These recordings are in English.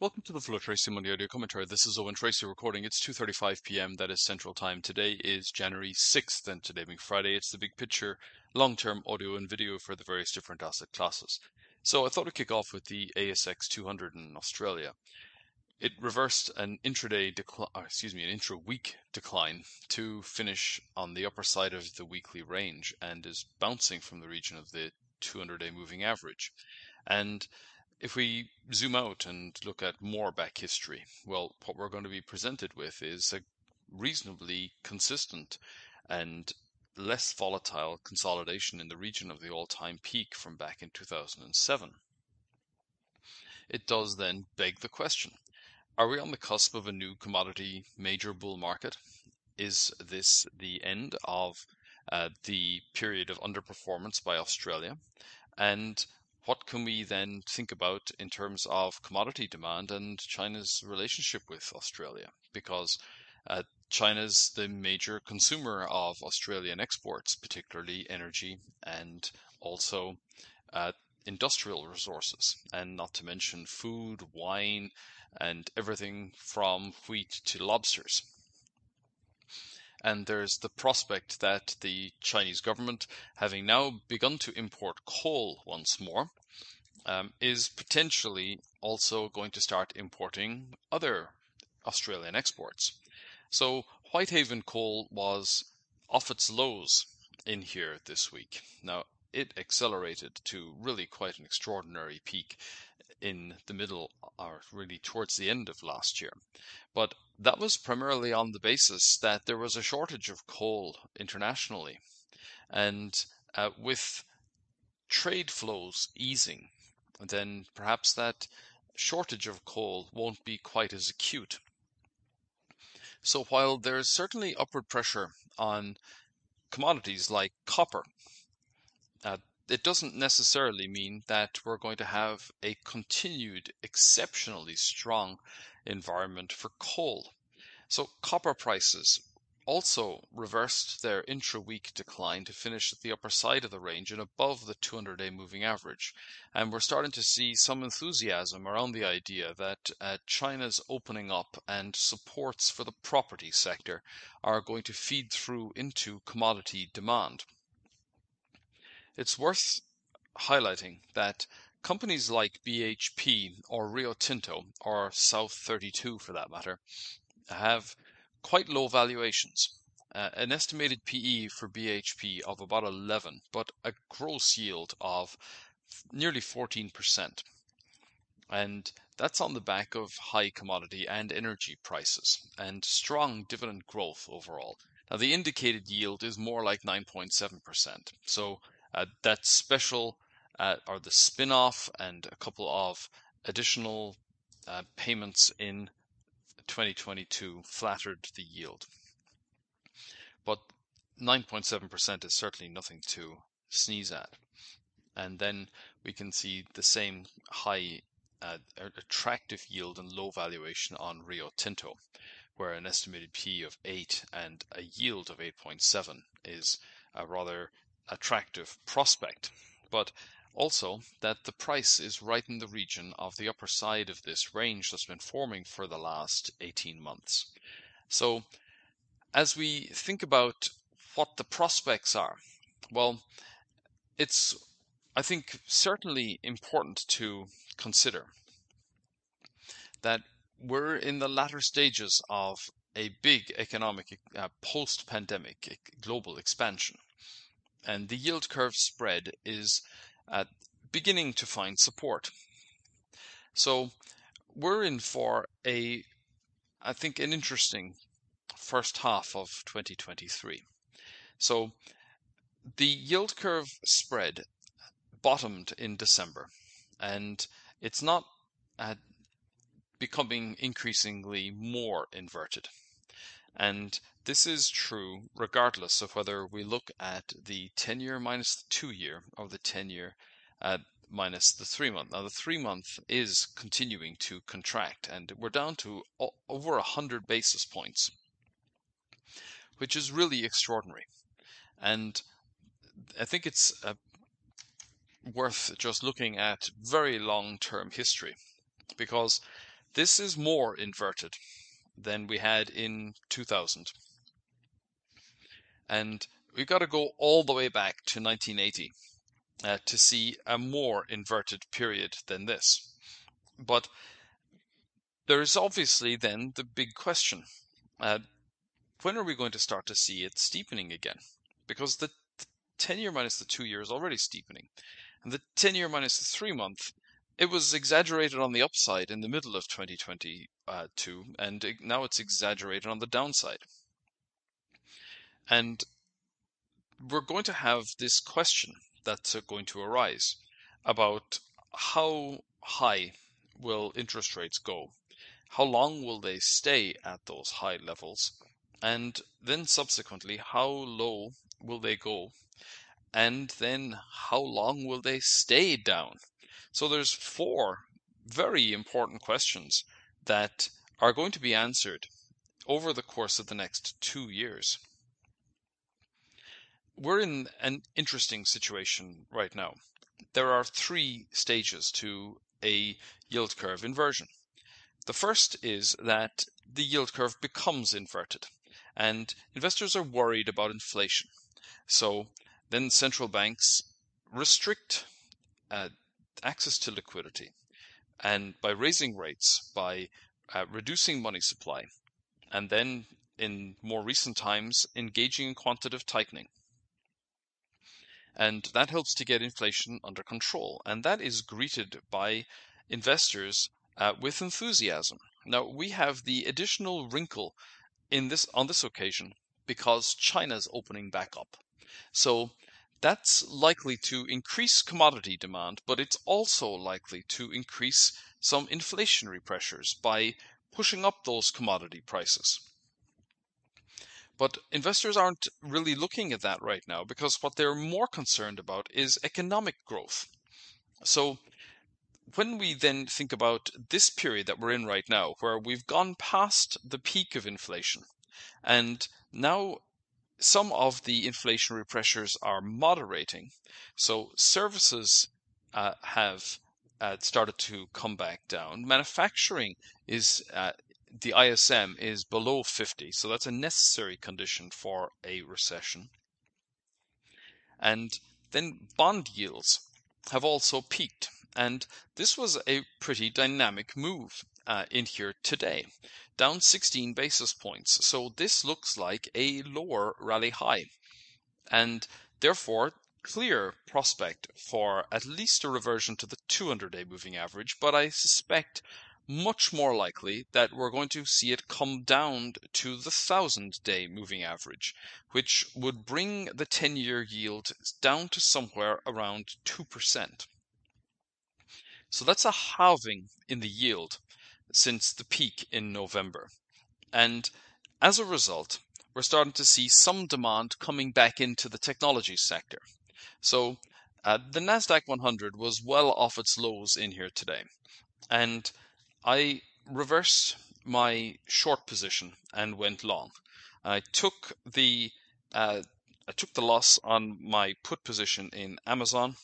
Welcome to the Flow Tracy Monday Audio Commentary. This is Owen Tracy recording. It's 2:35 p.m. That is Central Time. Today is January 6th, and today being Friday, it's the big picture, long-term audio and video for the various different asset classes. So I thought I'd kick off with the ASX 200 in Australia. It reversed an intraday decline, an intra-week decline to finish on the upper side of the weekly range and is bouncing from the region of the 200-day moving average. And if we zoom out and look at more back history, well, what we're going to be presented with is a reasonably consistent and less volatile consolidation in the region of the all-time peak from back in 2007. It does then beg the question, are we on the cusp of a new commodity major bull market? Is this the end of the period of underperformance by Australia? And what can we then think about in terms of commodity demand and China's relationship with Australia? Because China's the major consumer of Australian exports, particularly energy and also industrial resources, and not to mention food, wine, and everything from wheat to lobsters. And there's the prospect that the Chinese government, having now begun to import coal once more, is potentially also going to start importing other Australian exports. So Whitehaven coal was off its lows in here this week. Now, it accelerated to really quite an extraordinary peak in the middle, or really towards the end of last year. But that was primarily on the basis that there was a shortage of coal internationally. And with trade flows easing, then perhaps that shortage of coal won't be quite as acute. So while there is certainly upward pressure on commodities like copper, it doesn't necessarily mean that we're going to have a continued exceptionally strong environment for coal. So copper prices also reversed their intra-week decline to finish at the upper side of the range and above the 200-day moving average. And we're starting to see some enthusiasm around the idea that China's opening up and supports for the property sector are going to feed through into commodity demand. It's worth highlighting that companies like BHP or Rio Tinto, or South 32 for that matter, have quite low valuations. An estimated PE for BHP of about 11, but a gross yield of nearly 14%. And that's on the back of high commodity and energy prices and strong dividend growth overall. Now, the indicated yield is more like 9.7%. So that special or the spin-off and a couple of additional payments in 2022 flattered the yield. But 9.7% is certainly nothing to sneeze at. And then we can see the same high attractive yield and low valuation on Rio Tinto, where an estimated P of 8 and a yield of 8.7 is a rather attractive prospect. But also that the price is right in the region of the upper side of this range that's been forming for the last 18 months. So as we think about what the prospects are, well, it's, I think, certainly important to consider that we're in the latter stages of a big economic post-pandemic global expansion. And the yield curve spread is beginning to find support. So we're in for I think, an interesting first half of 2023. So the yield curve spread bottomed in December, and it's not becoming increasingly more inverted. And this is true regardless of whether we look at the 10-year minus the 2-year or the 10-year minus the 3-month. Now, the 3-month is continuing to contract, and we're down to over 100 basis points, which is really extraordinary. And I think it's worth just looking at very long-term history, because This is more inverted than we had in 2000. And we've got to go all the way back to 1980 to see a more inverted period than this. But there is obviously then the big question. When are we going to start to see it steepening again? Because the 10-year minus the 2-year is already steepening. And the 10-year minus the 3-month, it was exaggerated on the upside in the middle of 2022, and now it's exaggerated on the downside. And we're going to have this question that's going to arise about how high will interest rates go? How long will they stay at those high levels? And then subsequently, how low will they go? And then how long will they stay down? So there's 4 very important questions that are going to be answered over the course of the next 2 years. We're in an interesting situation right now. There are 3 stages to a yield curve inversion. The first is that the yield curve becomes inverted, and investors are worried about inflation. So then central banks restrict access to liquidity, and by raising rates, by reducing money supply, and then in more recent times engaging in quantitative tightening. And that helps to get inflation under control, and that is greeted by investors with enthusiasm. Now we have the additional wrinkle on this occasion because China's opening back up. So that's likely to increase commodity demand, but it's also likely to increase some inflationary pressures by pushing up those commodity prices. But investors aren't really looking at that right now because what they're more concerned about is economic growth. So when we then think about this period that we're in right now, where we've gone past the peak of inflation, and now some of the inflationary pressures are moderating. So services have started to come back down. Manufacturing is, the ISM is below 50, so that's a necessary condition for a recession. And then bond yields have also peaked. And this was a pretty dynamic move in here today, down 16 basis points. So this looks like a lower rally high, and therefore clear prospect for at least a reversion to the 200-day moving average, but I suspect much more likely that we're going to see it come down to the 1,000-day moving average, which would bring the 10-year yield down to somewhere around 2%. So that's a halving in the yield since the peak in November. And as a result, we're starting to see some demand coming back into the technology sector. So the NASDAQ 100 was well off its lows in here today. And I reversed my short position and went long. I took the loss on my put position in Amazon,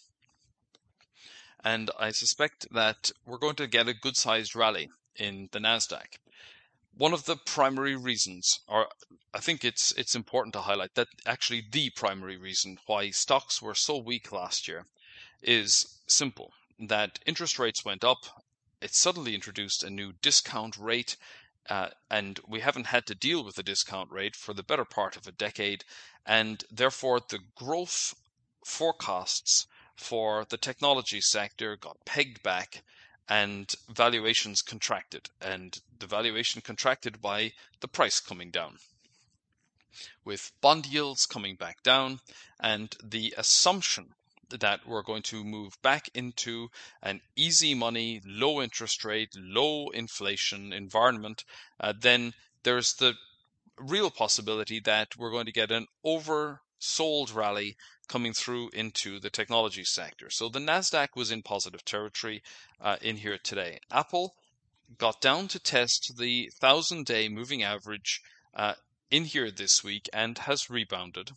and I suspect that we're going to get a good-sized rally in the NASDAQ. One of the primary reasons, or I think it's important to highlight that actually the primary reason why stocks were so weak last year is simple, that interest rates went up. It suddenly introduced a new discount rate, and we haven't had to deal with the discount rate for the better part of a decade, and therefore the growth forecasts for the technology sector got pegged back and valuations contracted, and the valuation contracted by the price coming down, with bond yields coming back down and the assumption that we're going to move back into an easy money, low interest rate, low inflation environment, then there's the real possibility that we're going to get an oversold rally coming through into the technology sector. So the NASDAQ was in positive territory in here today. Apple got down to test the 1,000-day moving average in here this week and has rebounded.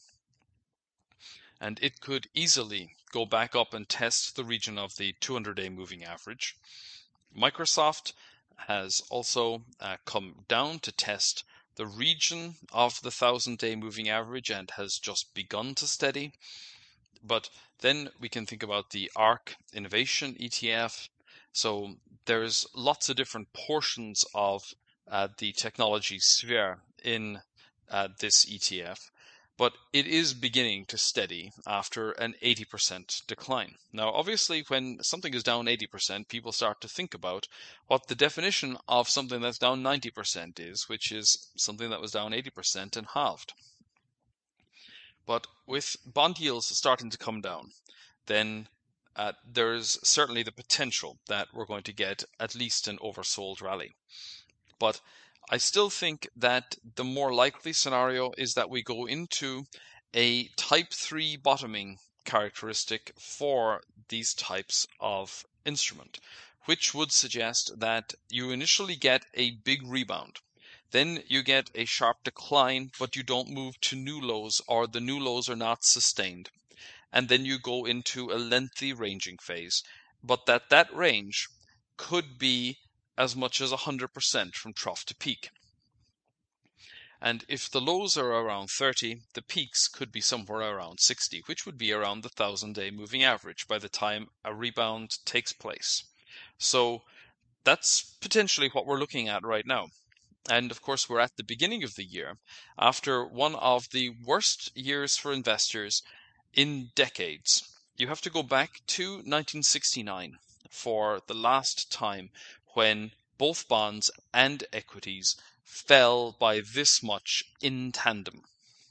And it could easily go back up and test the region of the 200-day moving average. Microsoft has also come down to test the region of the 1,000-day moving average and has just begun to steady. But then we can think about the ARK Innovation ETF. So there's lots of different portions of the technology sphere in this ETF, but it is beginning to steady after an 80% decline. Now, obviously, when something is down 80%, people start to think about what the definition of something that's down 90% is, which is something that was down 80% and halved. But with bond yields starting to come down, then there's certainly the potential that we're going to get at least an oversold rally. But I still think that the more likely scenario is that we go into a type 3 bottoming characteristic for these types of instrument, which would suggest that you initially get a big rebound. Then you get a sharp decline, but you don't move to new lows, or the new lows are not sustained. And then you go into a lengthy ranging phase, but that range could be as much as 100% from trough to peak. And if the lows are around 30, the peaks could be somewhere around 60, which would be around the 1,000-day moving average by the time a rebound takes place. So that's potentially what we're looking at right now. And of course, we're at the beginning of the year, after one of the worst years for investors in decades. You have to go back to 1969 for the last time when both bonds and equities fell by this much in tandem.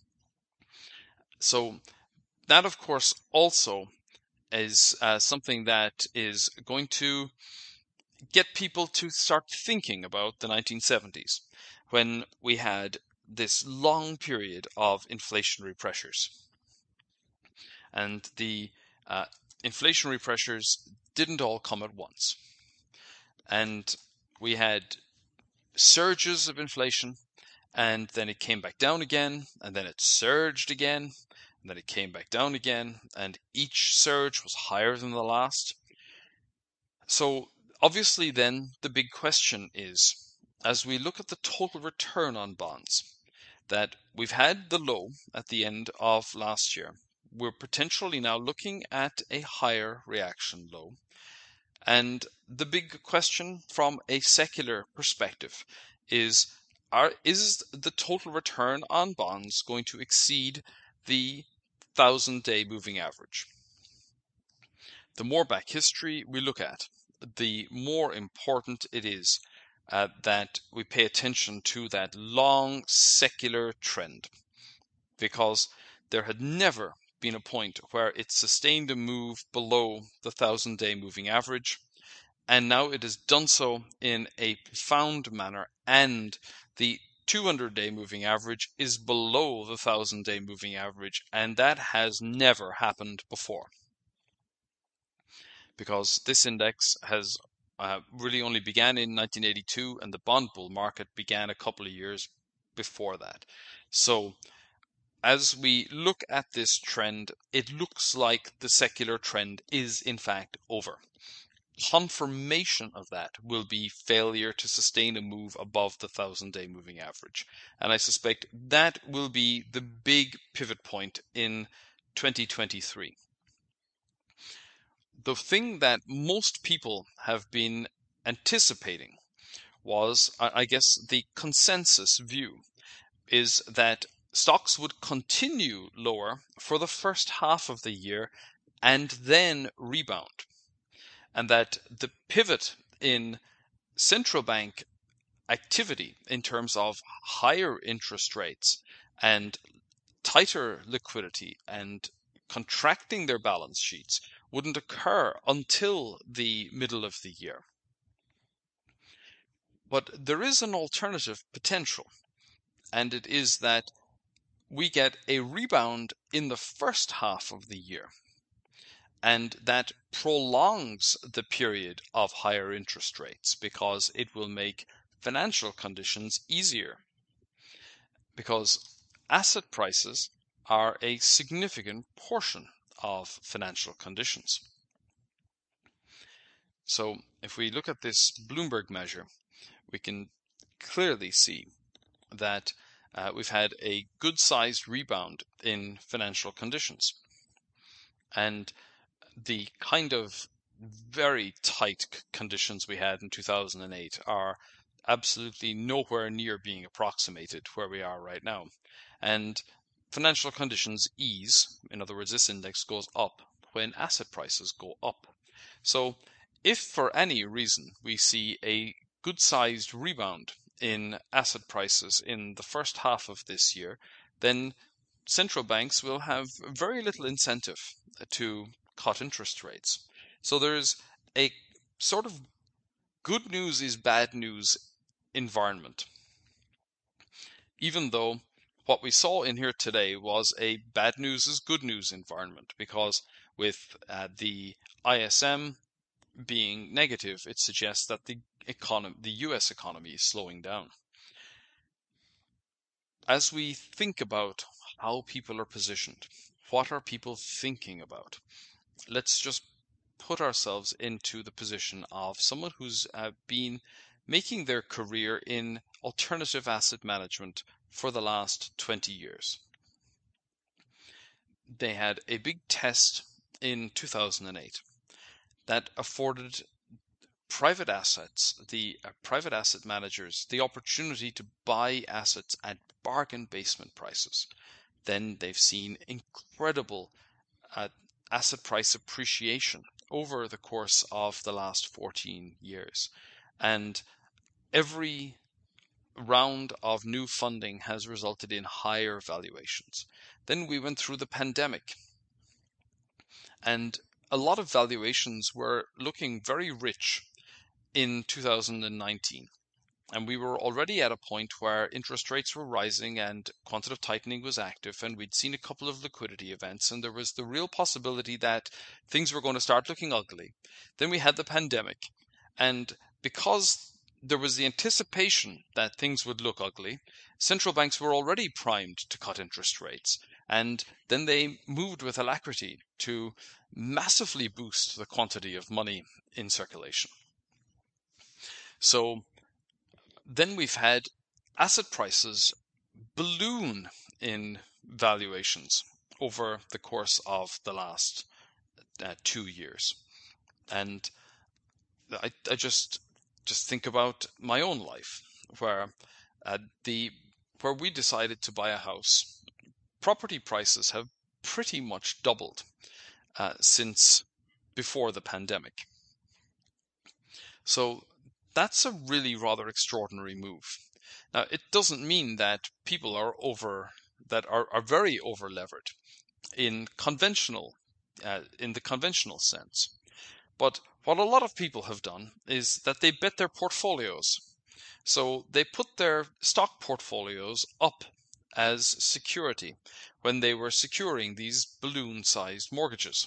So that, of course, also is something that is going to get people to start thinking about the 1970s, when we had this long period of inflationary pressures. And the inflationary pressures didn't all come at once. And we had surges of inflation, and then it came back down again, and then it surged again, and then it came back down again, and each surge was higher than the last. So obviously then the big question is, as we look at the total return on bonds, that we've had the low at the end of last year. We're potentially now looking at a higher reaction low. And the big question from a secular perspective is the total return on bonds going to exceed the 1,000-day moving average? The more back history we look at, the more important it is that we pay attention to that long secular trend, because there had never been a point where it sustained a move below the 1,000-day moving average, and now it has done so in a profound manner, and the 200-day moving average is below the 1,000-day moving average, and that has never happened before, because this index has really only began in 1982, and the bond bull market began a couple of years before that. So as we look at this trend, it looks like the secular trend is in fact over. Confirmation of that will be failure to sustain a move above the 1,000-day moving average. And I suspect that will be the big pivot point in 2023. The thing that most people have been anticipating was, I guess, the consensus view is that stocks would continue lower for the first half of the year and then rebound, and that the pivot in central bank activity in terms of higher interest rates and tighter liquidity and contracting their balance sheets wouldn't occur until the middle of the year. But there is an alternative potential, and it is that we get a rebound in the first half of the year, and that prolongs the period of higher interest rates because it will make financial conditions easier. Because asset prices are a significant portion of financial conditions. So if we look at this Bloomberg measure, we can clearly see that we've had a good-sized rebound in financial conditions. And the kind of very tight conditions we had in 2008 are absolutely nowhere near being approximated where we are right now. And financial conditions ease. In other words, this index goes up when asset prices go up. So if for any reason we see a good-sized rebound in asset prices in the first half of this year, then central banks will have very little incentive to cut interest rates. So there's a sort of good news is bad news environment. Even though what we saw in here today was a bad news is good news environment, because with the ISM being negative, it suggests that the US economy is slowing down. As we think about how people are positioned, what are people thinking about? Let's just put ourselves into the position of someone who's been making their career in alternative asset management for the last 20 years. They had a big test in 2008 that afforded private assets, the private asset managers, the opportunity to buy assets at bargain basement prices. Then they've seen incredible asset price appreciation over the course of the last 14 years. And every round of new funding has resulted in higher valuations. Then we went through the pandemic, and a lot of valuations were looking very rich in 2019. And we were already at a point where interest rates were rising and quantitative tightening was active, and we'd seen a couple of liquidity events, and there was the real possibility that things were going to start looking ugly. Then we had the pandemic, and because there was the anticipation that things would look ugly, central banks were already primed to cut interest rates, and then they moved with alacrity to massively boost the quantity of money in circulation. So then we've had asset prices balloon in valuations over the course of the last 2 years. And I just think about my own life, where where we decided to buy a house. Property prices have pretty much doubled since before the pandemic. So that's a really rather extraordinary move. Now, it doesn't mean that people are very over levered in the conventional sense. But what a lot of people have done is that they bet their portfolios. So they put their stock portfolios up as security when they were securing these balloon-sized mortgages.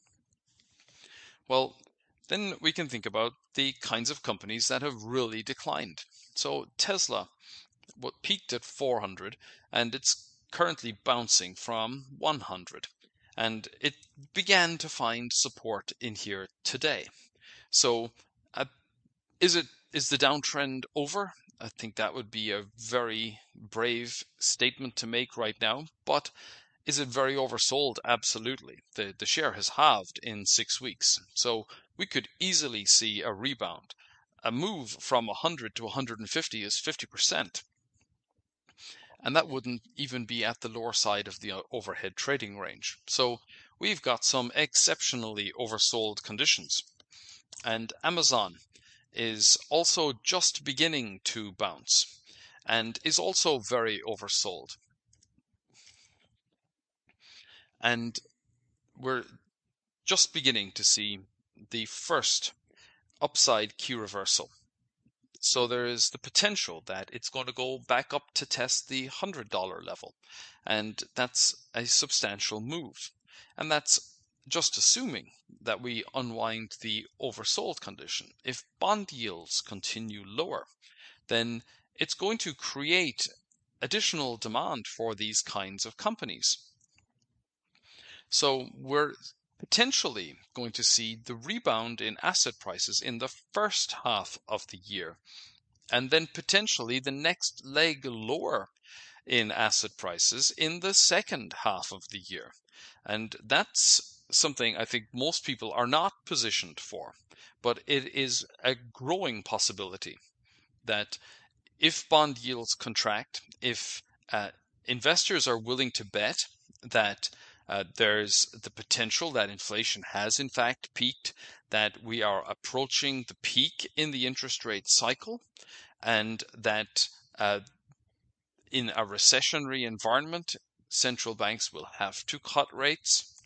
Well, then we can think about the kinds of companies that have really declined. So Tesla peaked at 400, and it's currently bouncing from 100. And it began to find support in here today. So is the downtrend over? I think that would be a very brave statement to make right now. But is it very oversold? Absolutely. The share has halved in 6 weeks. So we could easily see a rebound. A move from 100 to 150 is 50%. And that wouldn't even be at the lower side of the overhead trading range. So we've got some exceptionally oversold conditions. And Amazon is also just beginning to bounce and is also very oversold. And we're just beginning to see the first upside Q reversal. So there is the potential that it's going to go back up to test the $100 level. And that's a substantial move. And that's just assuming that we unwind the oversold condition. If bond yields continue lower, then it's going to create additional demand for these kinds of companies. So we're potentially going to see the rebound in asset prices in the first half of the year, and then potentially the next leg lower in asset prices in the second half of the year. And that's something I think most people are not positioned for, but it is a growing possibility that if bond yields contract, if investors are willing to bet that there's the potential that inflation has in fact peaked, that we are approaching the peak in the interest rate cycle, and that in a recessionary environment, central banks will have to cut rates.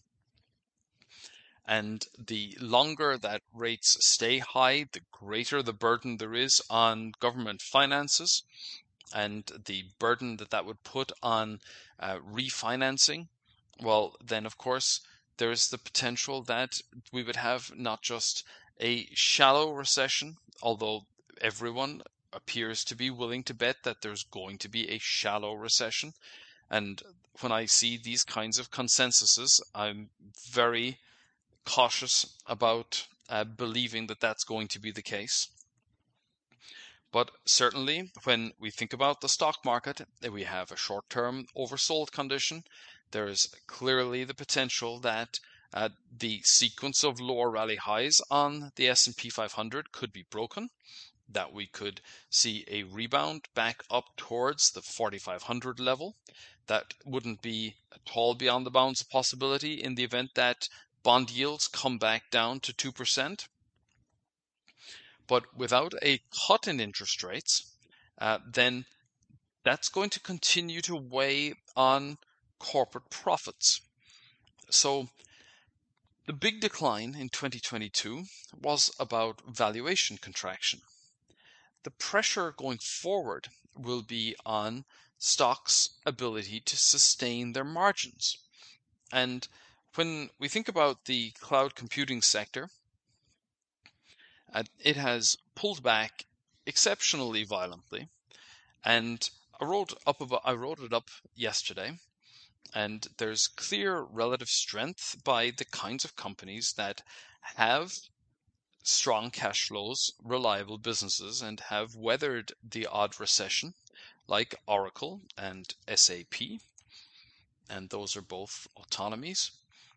And the longer that rates stay high, the greater the burden there is on government finances and the burden that would put on refinancing. Well, then, of course, there's the potential that we would have not just a shallow recession, although everyone appears to be willing to bet that there's going to be a shallow recession. And when I see these kinds of consensuses, I'm very cautious about believing that that's going to be the case. But certainly, when we think about the stock market, we have a short-term oversold condition. There is clearly the potential that the sequence of lower rally highs on the S&P 500 could be broken, that we could see a rebound back up towards the 4,500 level. That wouldn't be at all beyond the bounds of possibility in the event that bond yields come back down to 2%. But without a cut in interest rates, then that's going to continue to weigh on corporate profits. So the big decline in 2022 was about valuation contraction. The pressure going forward will be on stocks' ability to sustain their margins. And when we think about the cloud computing sector, it has pulled back exceptionally violently, and I wrote it up yesterday, and there's clear relative strength by the kinds of companies that have strong cash flows, reliable businesses, and have weathered the odd recession, like Oracle and SAP, and those are both autonomies.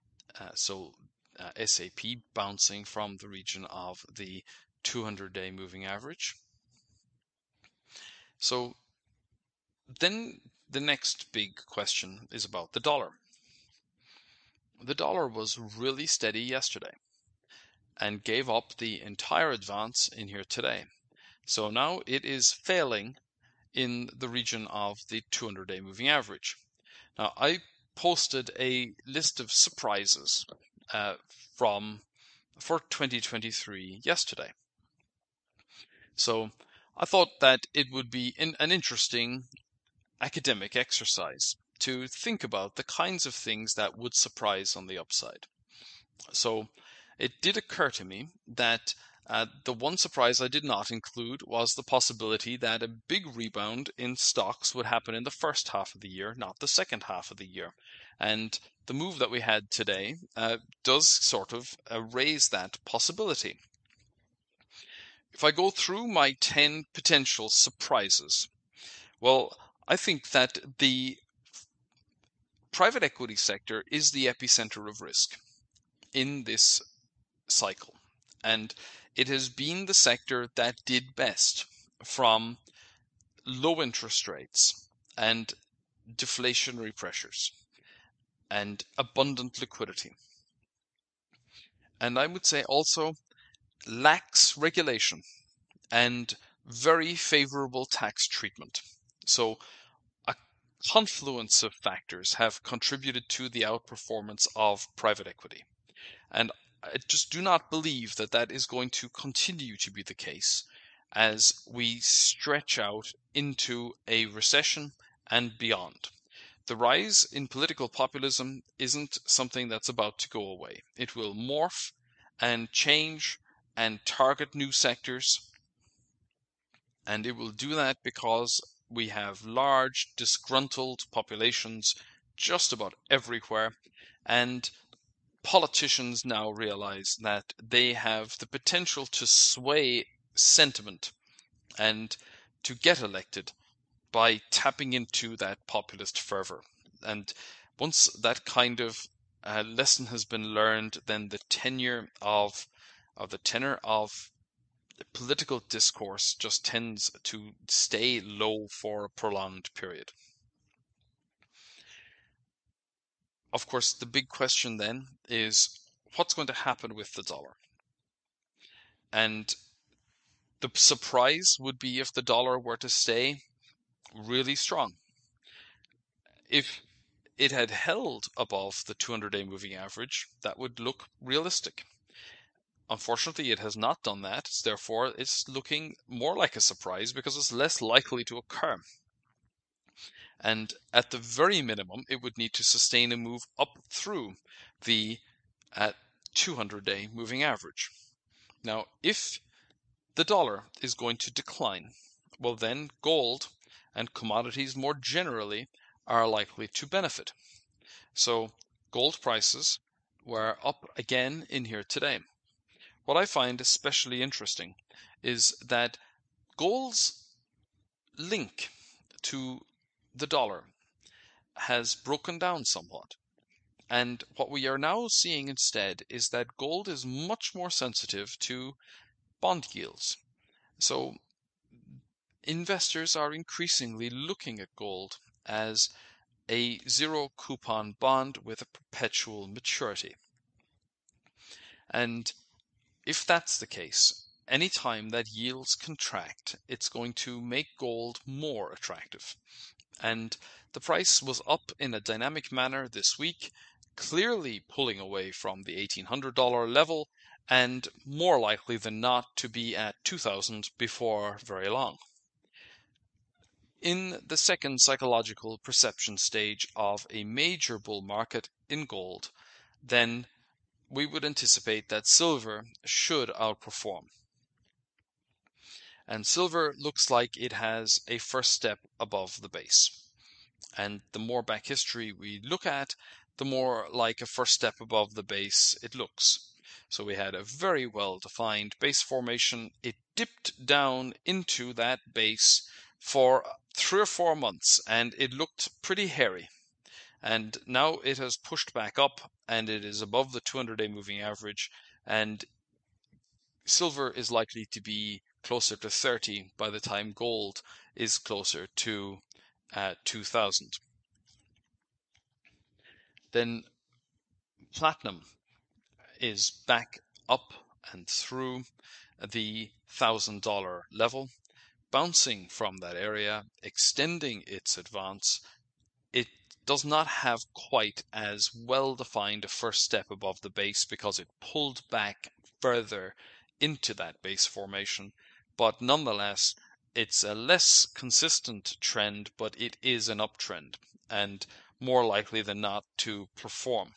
SAP bouncing from the region of the 200-day moving average. So then the next big question is about the dollar. The dollar was really steady yesterday and gave up the entire advance in here today. So now it is failing in the region of the 200-day moving average. Now, I posted a list of surprises for 2023 yesterday. So I thought that it would be an interesting academic exercise to think about the kinds of things that would surprise on the upside. So it did occur to me that the one surprise I did not include was the possibility that a big rebound in stocks would happen in the first half of the year, not the second half of the year. And the move that we had today does sort of raise that possibility. If I go through my 10 potential surprises, well, I think that the private equity sector is the epicenter of risk in this cycle. And it has been the sector that did best from low interest rates and deflationary pressures and abundant liquidity. And I would say also lacks regulation and very favorable tax treatment. So a confluence of factors have contributed to the outperformance of private equity. And I just do not believe that that is going to continue to be the case as we stretch out into a recession and beyond. The rise in political populism isn't something that's about to go away. It will morph and change and target new sectors. And it will do that because we have large, disgruntled populations just about everywhere. And politicians now realize that they have the potential to sway sentiment and to get elected by tapping into that populist fervor. And once that kind of lesson has been learned, then the tenor of political discourse just tends to stay low for a prolonged period. Of course, the big question then is what's going to happen with the dollar? And the surprise would be if the dollar were to stay really strong. If it had held above the 200-day moving average, that would look realistic. Unfortunately, it has not done that. Therefore, it's looking more like a surprise because it's less likely to occur. And at the very minimum, it would need to sustain a move up through the 200-day moving average. Now, if the dollar is going to decline, well then gold and commodities more generally are likely to benefit. So gold prices were up again in here today. What I find especially interesting is that gold's link to the dollar has broken down somewhat. And what we are now seeing instead is that gold is much more sensitive to bond yields. So investors are increasingly looking at gold as a zero coupon bond with a perpetual maturity. And if that's the case, any time that yields contract, it's going to make gold more attractive. And the price was up in a dynamic manner this week, clearly pulling away from the $1,800 level and more likely than not to be at 2,000 before very long. In the second psychological perception stage of a major bull market in gold, then we would anticipate that silver should outperform. And silver looks like it has a first step above the base. And the more back history we look at, the more like a first step above the base it looks. So we had a very well-defined base formation. It dipped down into that base for 3 or 4 months, and it looked pretty hairy. And now it has pushed back up, and it is above the 200-day moving average, and silver is likely to be closer to 30 by the time gold is closer to 2,000. Then platinum is back up and through the $1,000 level, bouncing from that area, extending its advance. It does not have quite as well-defined a first step above the base because it pulled back further into that base formation, but nonetheless, it's a less consistent trend, but it is an uptrend and more likely than not to perform.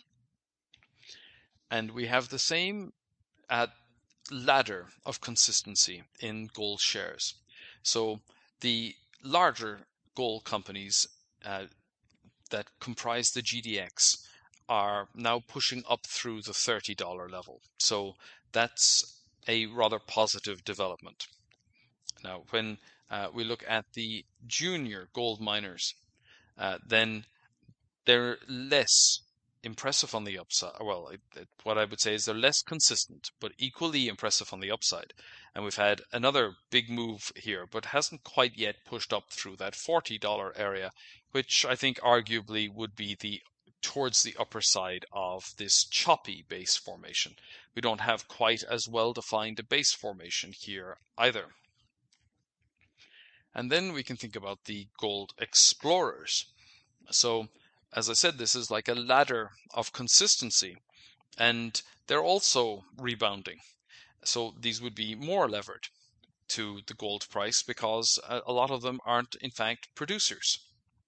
And we have the same ladder of consistency in gold shares. So the larger gold companies that comprise the GDX are now pushing up through the $30 level. So that's a rather positive development. Now, when we look at the junior gold miners, then they're less impressive on the upside. Well, what I would say is they're less consistent, but equally impressive on the upside. And we've had another big move here, but hasn't quite yet pushed up through that $40 area, which I think arguably would be towards the upper side of this choppy base formation. We don't have quite as well defined a base formation here either. And then we can think about the gold explorers. So as I said, this is like a ladder of consistency, and they're also rebounding. So these would be more levered to the gold price because a lot of them aren't, in fact, producers.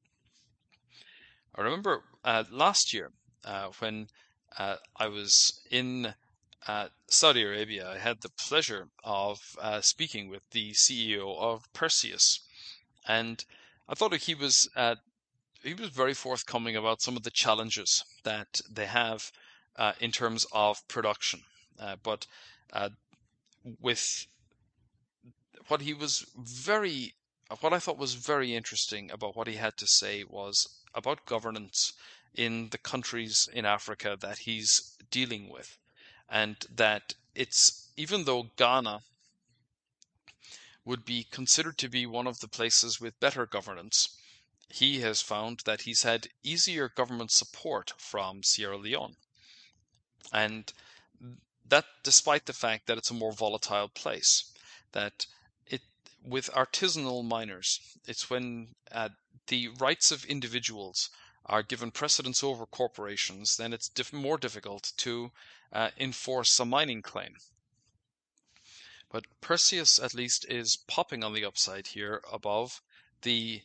I remember last year when I was in Saudi Arabia, I had the pleasure of speaking with the CEO of Perseus, and I thought he was very forthcoming about some of the challenges that they have in terms of production. But with what he was very, what I thought was very interesting about what he had to say was about governance in the countries in Africa that he's dealing with, and that it's, even though Ghana would be considered to be one of the places with better governance, he has found that he's had easier government support from Sierra Leone. And that despite the fact that it's a more volatile place, that it, with artisanal miners, it's when the rights of individuals are given precedence over corporations, then it's more difficult to enforce a mining claim. But Perseus at least is popping on the upside here above the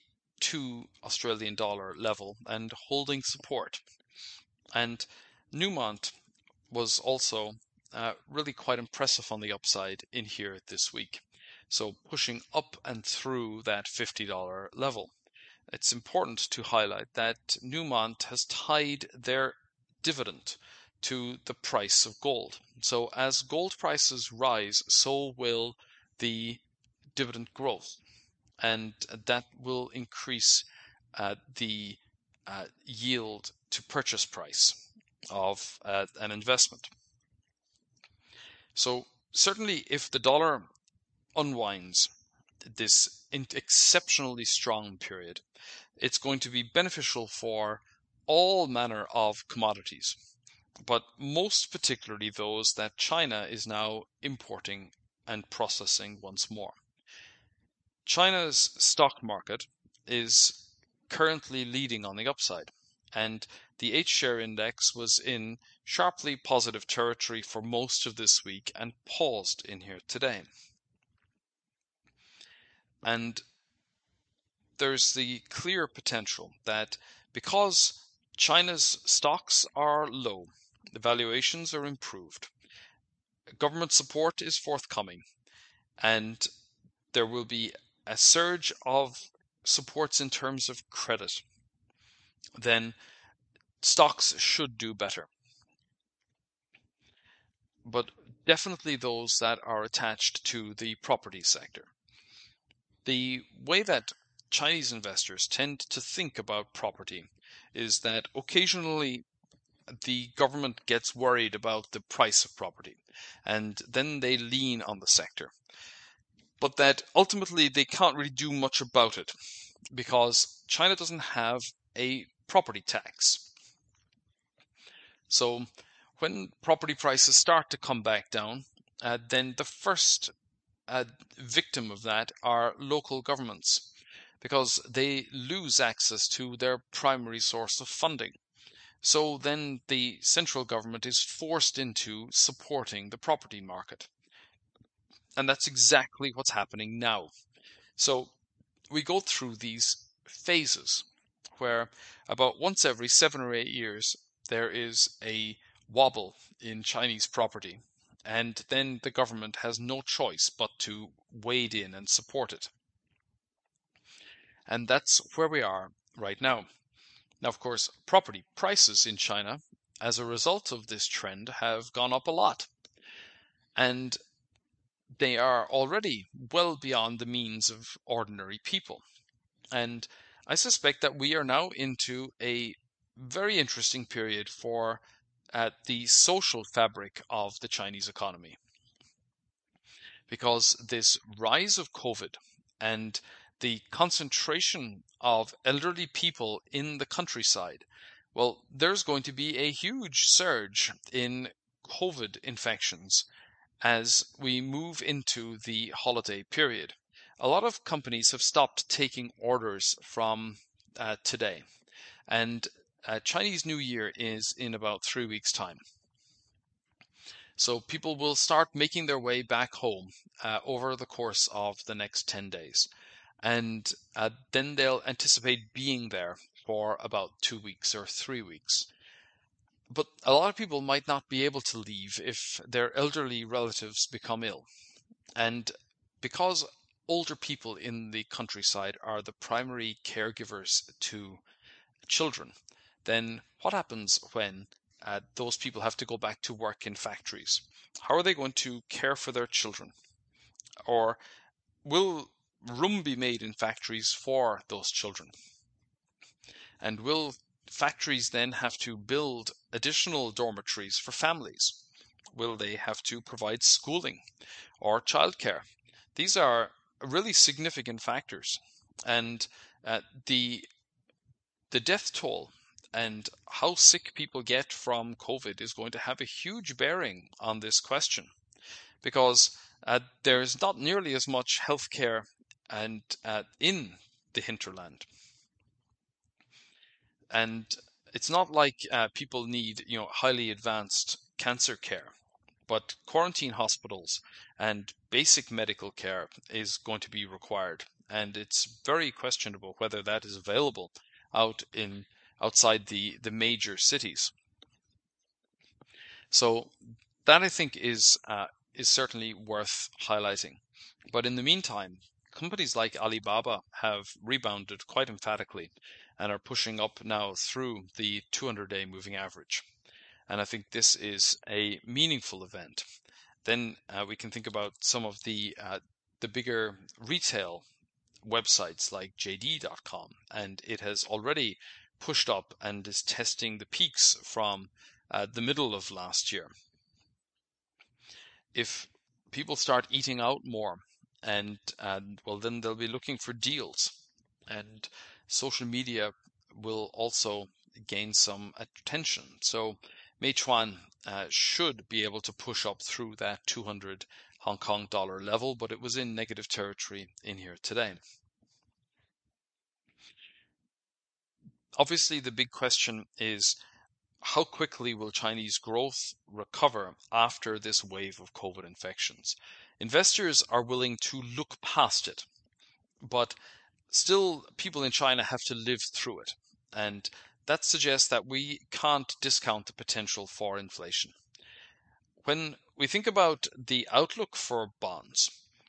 $2 level and holding support. And Newmont was also really quite impressive on the upside in here this week. So pushing up and through that $50 level. It's important to highlight that Newmont has tied their dividend to the price of gold. So as gold prices rise, so will the dividend growth, and that will increase the yield to purchase price of an investment. So certainly if the dollar unwinds this exceptionally strong period, it's going to be beneficial for all manner of commodities, but most particularly those that China is now importing and processing once more. China's stock market is currently leading on the upside, and the H-share index was in sharply positive territory for most of this week and paused in here today. And there's the clear potential that because China's stocks are low, the valuations are improved, government support is forthcoming, and there will be a surge of supports in terms of credit, then stocks should do better. But definitely those that are attached to the property sector. The way that Chinese investors tend to think about property is that occasionally the government gets worried about the price of property, and then they lean on the sector. But that ultimately they can't really do much about it because China doesn't have a property tax. So when property prices start to come back down, then the first victim of that are local governments, because they lose access to their primary source of funding. So then the central government is forced into supporting the property market. And that's exactly what's happening now. So we go through these phases where about once every 7 or 8 years there is a wobble in Chinese property, and then the government has no choice but to wade in and support it. And that's where we are right now. Now, of course, property prices in China, as a result of this trend, have gone up a lot. And they are already well beyond the means of ordinary people. And I suspect that we are now into a very interesting period for the social fabric of the Chinese economy. Because this rise of COVID and the concentration of elderly people in the countryside, well, there's going to be a huge surge in COVID infections as we move into the holiday period. A lot of companies have stopped taking orders from today, and Chinese New Year is in about 3 weeks' time. So people will start making their way back home over the course of the next 10 days. And then they'll anticipate being there for about 2 weeks or 3 weeks. But a lot of people might not be able to leave if their elderly relatives become ill. And because older people in the countryside are the primary caregivers to children, then what happens when those people have to go back to work in factories? How are they going to care for their children? Or will room be made in factories for those children? And will factories then have to build additional dormitories for families? Will they have to provide schooling or childcare? These are really significant factors. And the death toll and how sick people get from COVID is going to have a huge bearing on this question, because there's not nearly as much healthcare and in the hinterland, and it's not like people need highly advanced cancer care, but quarantine hospitals and basic medical care is going to be required, and it's very questionable whether that is available outside the major cities. So that, I think, is certainly worth highlighting. But in the meantime, companies like Alibaba have rebounded quite emphatically and are pushing up now through the 200-day moving average. And I think this is a meaningful event. Then we can think about some of the bigger retail websites like JD.com, and it has already pushed up and is testing the peaks from the middle of last year. If people start eating out more, and well, then they'll be looking for deals, and social media will also gain some attention. So Meituan should be able to push up through that 200 Hong Kong dollar level, but it was in negative territory in here today. Obviously, the big question is, how quickly will Chinese growth recover after this wave of COVID infections? Investors are willing to look past it, but still people in China have to live through it. And that suggests that we can't discount the potential for inflation. When we think about the outlook for bonds,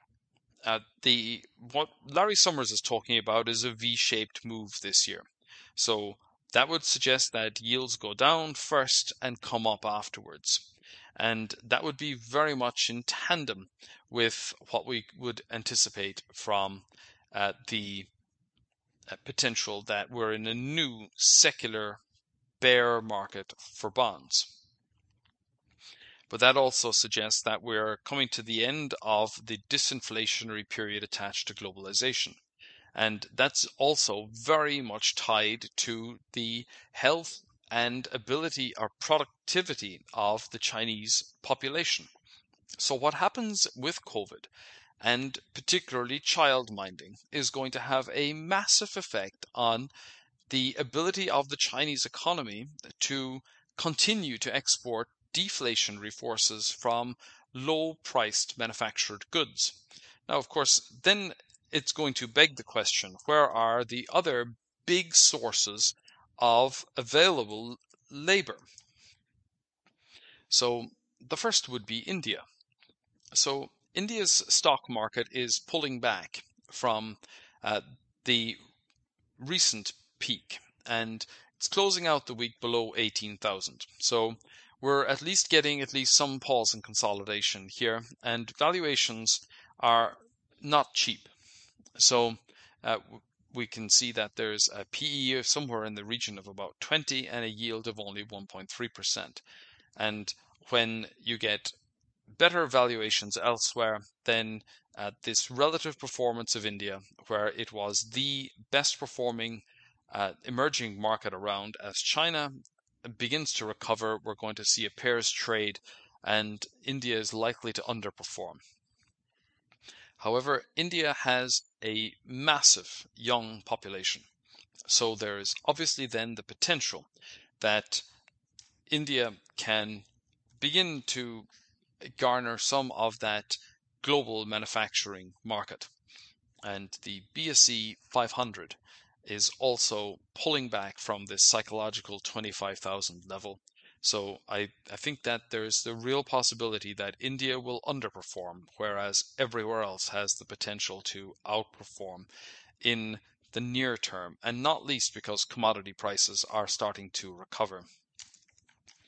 what Larry Summers is talking about is a V-shaped move this year. So that would suggest that yields go down first and come up afterwards. And that would be very much in tandem with what we would anticipate from the potential that we're in a new secular bear market for bonds. But that also suggests that we're coming to the end of the disinflationary period attached to globalization. And that's also very much tied to the health and ability or productivity of the Chinese population. So what happens with COVID, and particularly child minding, is going to have a massive effect on the ability of the Chinese economy to continue to export deflationary forces from low-priced manufactured goods. Now, of course, then it's going to beg the question, where are the other big sources of available labor? So the first would be India. So India's stock market is pulling back from the recent peak, and it's closing out the week below 18,000. So we're at least getting some pause and consolidation here, and valuations are not cheap. So we can see that there's a PE of somewhere in the region of about 20 and a yield of only 1.3%. And when you get better valuations elsewhere, then this relative performance of India, where it was the best performing emerging market around, as China begins to recover, we're going to see a pairs trade, and India is likely to underperform. However, India has a massive young population. So there is obviously then the potential that India can begin to garner some of that global manufacturing market. And the BSE 500 is also pulling back from this psychological 25,000 level. So I think that there's the real possibility that India will underperform, whereas everywhere else has the potential to outperform in the near term, and not least because commodity prices are starting to recover.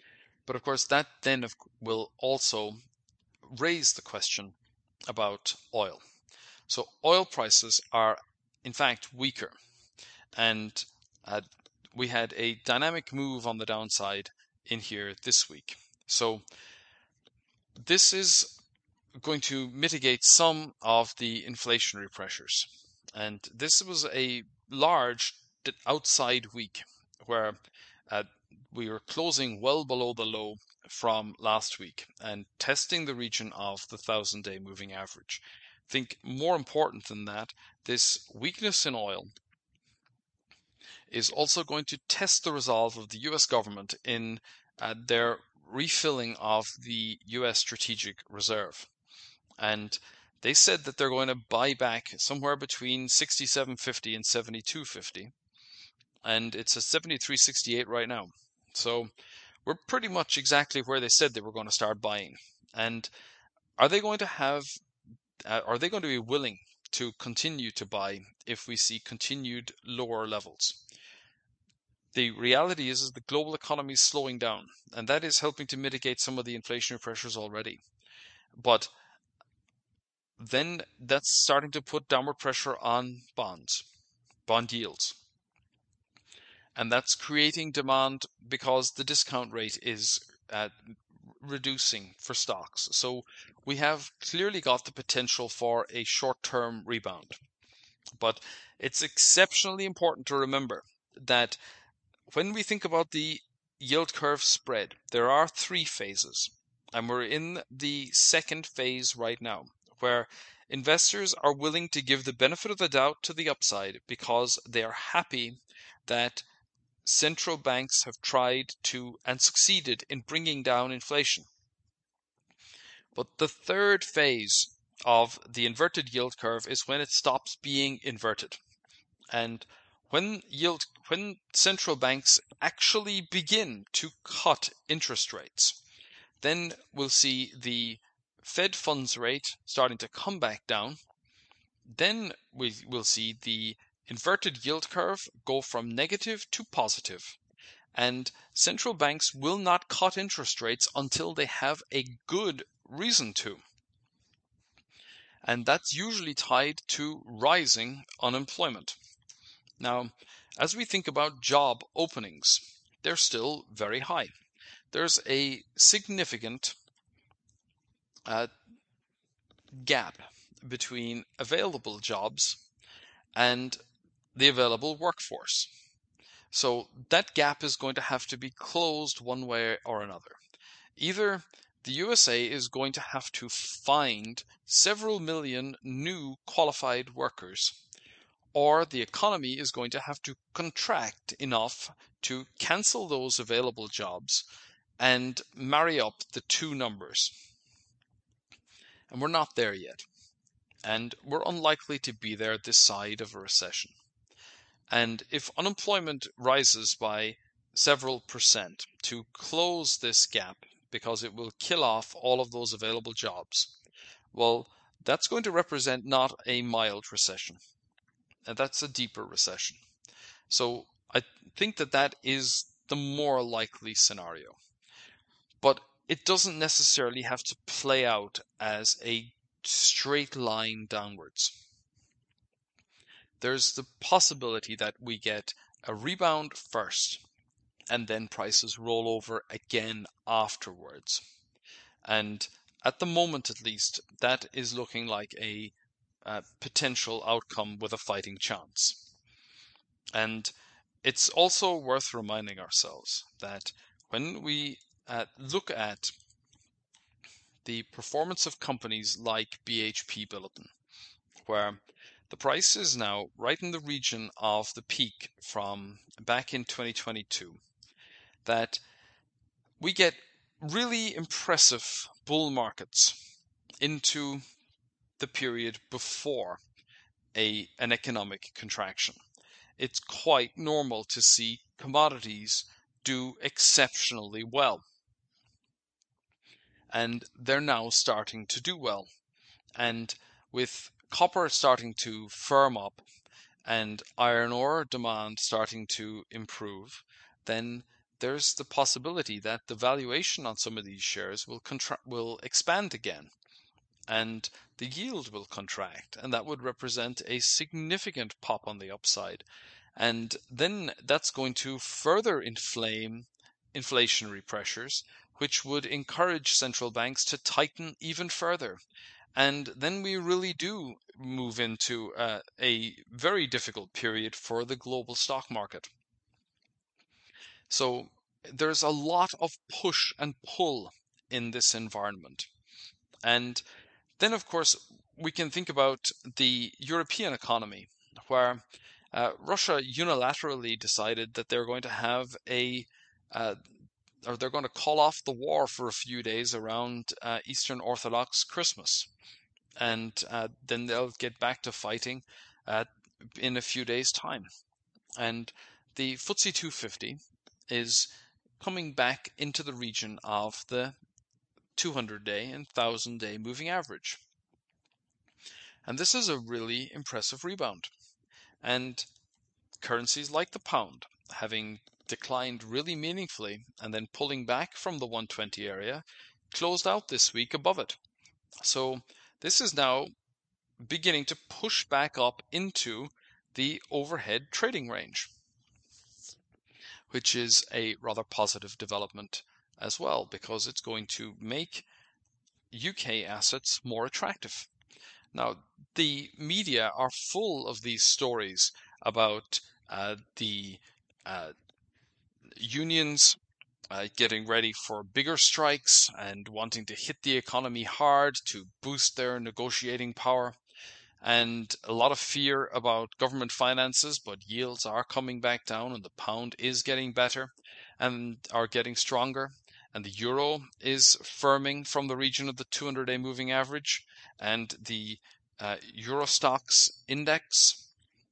But of course, that then will also raise the question about oil. So oil prices are in fact weaker, and we had a dynamic move on the downside in here this week. So this is going to mitigate some of the inflationary pressures. And this was a large outside week where we were closing well below the low from last week and testing the region of the 1,000-day moving average. I think more important than that, this weakness in oil is also going to test the resolve of the US government in their refilling of the US Strategic Reserve. And they said that they're going to buy back somewhere between 67.50 and 72.50. And it's at 73.68 right now. So we're pretty much exactly where they said they were going to start buying. And are they going to be willing to continue to buy if we see continued lower levels? The reality is the global economy is slowing down, and that is helping to mitigate some of the inflationary pressures already. But then that's starting to put downward pressure on bond yields. And that's creating demand because the discount rate is reducing for stocks. So we have clearly got the potential for a short-term rebound. But it's exceptionally important to remember that when we think about the yield curve spread, there are 3 phases. And we're in the second phase right now, where investors are willing to give the benefit of the doubt to the upside because they are happy that central banks have tried to and succeeded in bringing down inflation. But the third phase of the inverted yield curve is when it stops being inverted. And when central banks actually begin to cut interest rates, then we'll see the Fed funds rate starting to come back down. Then we'll see the inverted yield curve go from negative to positive. And central banks will not cut interest rates until they have a good reason to. And that's usually tied to rising unemployment. Now, as we think about job openings, they're still very high. There's a significant gap between available jobs and the available workforce. So that gap is going to have to be closed one way or another. Either the USA is going to have to find several million new qualified workers, or the economy is going to have to contract enough to cancel those available jobs and marry up the two numbers. And we're not there yet. And we're unlikely to be there this side of a recession. And if unemployment rises by several percent to close this gap, because it will kill off all of those available jobs, well, that's going to represent not a mild recession. And that's a deeper recession. So I think that is the more likely scenario. But it doesn't necessarily have to play out as a straight line downwards. There's the possibility that we get a rebound first and then prices roll over again afterwards. And at the moment, at least, that is looking like a potential outcome with a fighting chance. And it's also worth reminding ourselves that when we look at the performance of companies like BHP Billiton, where the price is now right in the region of the peak from back in 2022, that we get really impressive bull markets into the period before an economic contraction. It's quite normal to see commodities do exceptionally well. And they're now starting to do well. And with copper starting to firm up and iron ore demand starting to improve, then there's the possibility that the valuation on some of these shares will expand again, and the yield will contract, and that would represent a significant pop on the upside. And then that's going to further inflame inflationary pressures, which would encourage central banks to tighten even further. And then we really do move into a very difficult period for the global stock market. So there's a lot of push and pull in this environment. And then, of course, we can think about the European economy, where Russia unilaterally decided that they're going to have uh, or they're going to call off the war for a few days around Eastern Orthodox Christmas. And then they'll get back to fighting uh, in a few days' time. And the FTSE 250 is coming back into the region of the 200-day and 1,000-day moving average. And this is a really impressive rebound. And currencies like the pound, having declined really meaningfully and then pulling back from the 120 area, closed out this week above it. So this is now beginning to push back up into the overhead trading range, which is a rather positive development as well, because it's going to make UK assets more attractive. Now, the media are full of these stories about the unions getting ready for bigger strikes and wanting to hit the economy hard to boost their negotiating power, and a lot of fear about government finances, but yields are coming back down and the pound is getting better and are getting stronger. And the euro is firming from the region of the 200-day moving average, and the Euro Stoxx index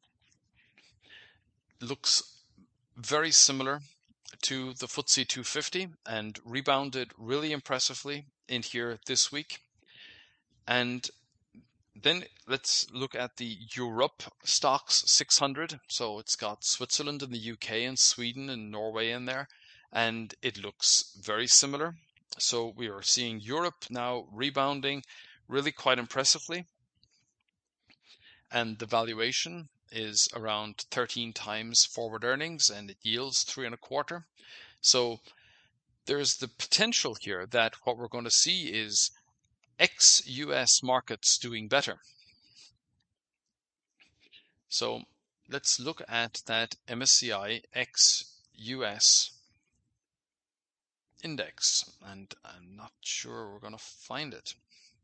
looks very similar to the FTSE 250 and rebounded really impressively in here this week. And then let's look at the Europe Stoxx 600. So it's got Switzerland and the UK and Sweden and Norway in there, and it looks very similar. So we are seeing Europe now rebounding really quite impressively, and the valuation is around 13 times forward earnings, and it yields 3.25. So there's the potential here that what we're going to see is ex-US markets doing better. So let's look at that MSCI ex-US index, and I'm not sure we're going to find it.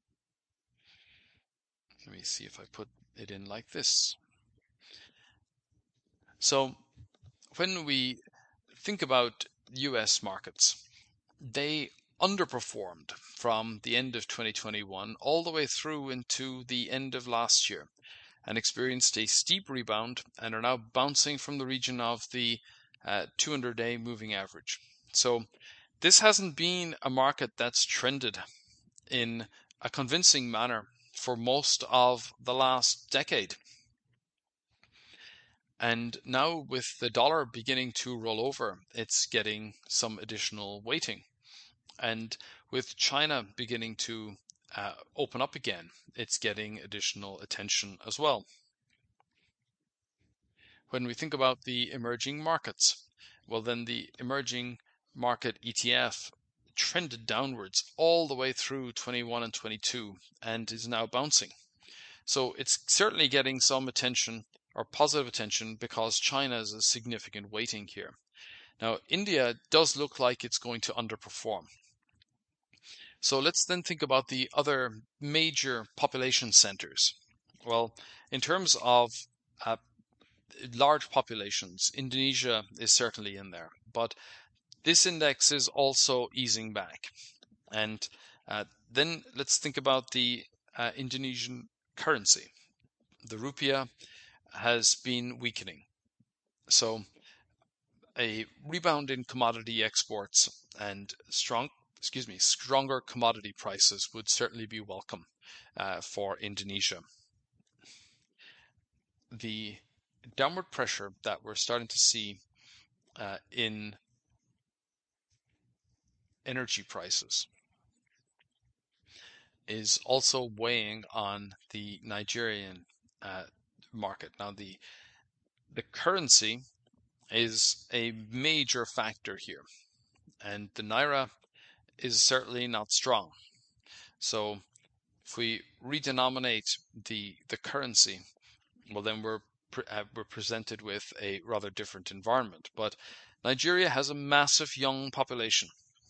Let me see if I put it in like this. So when we think about US markets, they underperformed from the end of 2021 all the way through into the end of last year, and experienced a steep rebound and are now bouncing from the region of the 200-day moving average. So this hasn't been a market that's trended in a convincing manner for most of the last decade. And now with the dollar beginning to roll over, it's getting some additional weighting. And with China beginning to open up again, it's getting additional attention as well. When we think about the emerging markets, well, then the emerging market ETF trended downwards all the way through 21 and 22 and is now bouncing. So it's certainly getting some attention, or positive attention, because China is a significant weighting here. Now, India does look like it's going to underperform. So let's then think about the other major population centers. Well, in terms of large populations, Indonesia is certainly in there, but this index is also easing back. And then let's think about the Indonesian currency. The rupiah has been weakening. So a rebound in commodity exports and stronger commodity prices would certainly be welcome for Indonesia. The downward pressure that we're starting to see in energy prices is also weighing on the Nigerian market. Now, the currency is a major factor here, and the naira is certainly not strong. So if we redenominate the currency, well, then we're presented with a rather different environment. But Nigeria has a massive young population.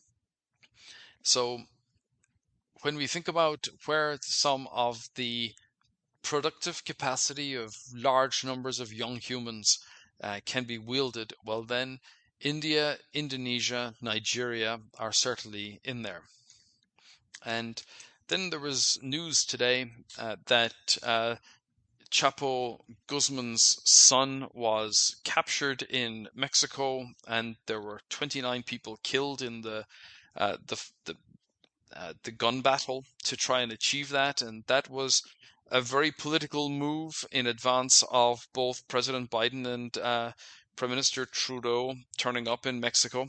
So when we think about where some of the productive capacity of large numbers of young humans can be wielded, well, then India, Indonesia, Nigeria are certainly in there. And then there was news today that Chapo Guzman's son was captured in Mexico, and there were 29 people killed in the gun battle to try and achieve that, and that was a very political move in advance of both President Biden and Prime Minister Trudeau turning up in Mexico.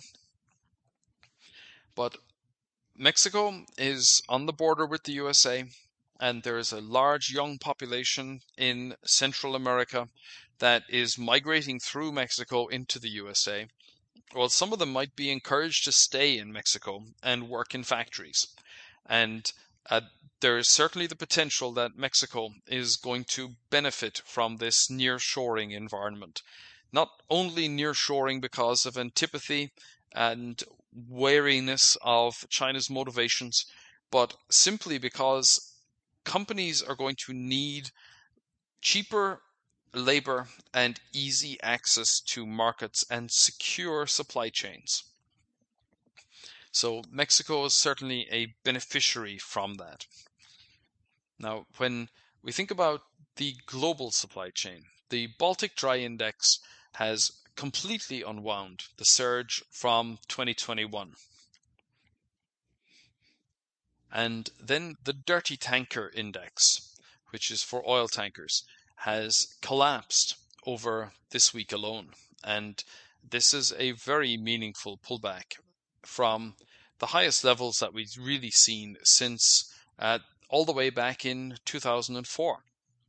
But Mexico is on the border with the USA, and there is a large young population in Central America that is migrating through Mexico into the USA. Well, some of them might be encouraged to stay in Mexico and work in factories. And there is certainly the potential that Mexico is going to benefit from this nearshoring environment. Not only nearshoring because of antipathy and wariness of China's motivations, but simply because companies are going to need cheaper labor and easy access to markets and secure supply chains. So Mexico is certainly a beneficiary from that. Now, when we think about the global supply chain, the Baltic Dry Index has completely unwound the surge from 2021. And then the Dirty Tanker Index, which is for oil tankers, has collapsed over this week alone. And this is a very meaningful pullback from the highest levels that we've really seen since all the way back in 2004.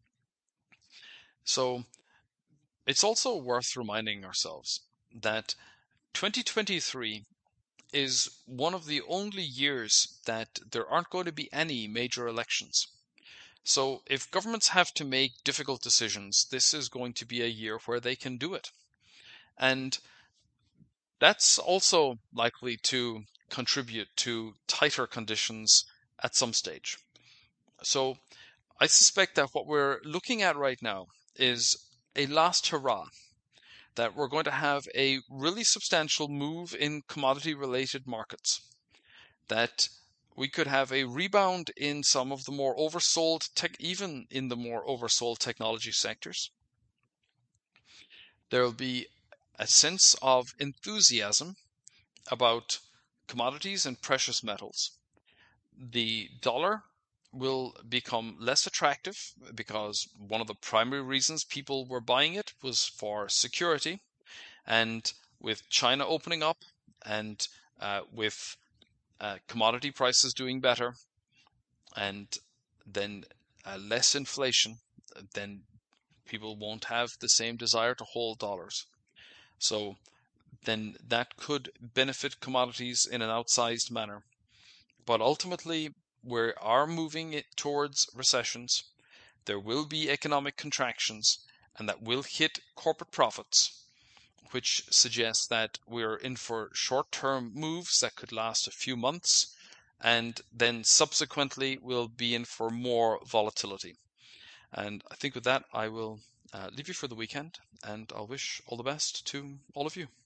So it's also worth reminding ourselves that 2023 is one of the only years that there aren't going to be any major elections. So if governments have to make difficult decisions, this is going to be a year where they can do it. And that's also likely to contribute to tighter conditions at some stage. So I suspect that what we're looking at right now is a last hurrah, that we're going to have a really substantial move in commodity-related markets, that we could have a rebound in some of the more oversold even in the more oversold technology sectors. There will be a sense of enthusiasm about commodities and precious metals. The dollar will become less attractive because one of the primary reasons people were buying it was for security. And with China opening up and with commodity prices doing better and then less inflation, then people won't have the same desire to hold dollars. So then that could benefit commodities in an outsized manner. But ultimately, we are moving it towards recessions. There will be economic contractions, and that will hit corporate profits, which suggests that we're in for short-term moves that could last a few months, and then subsequently we'll be in for more volatility. And I think with that, I will leave you for the weekend, and I'll wish all the best to all of you.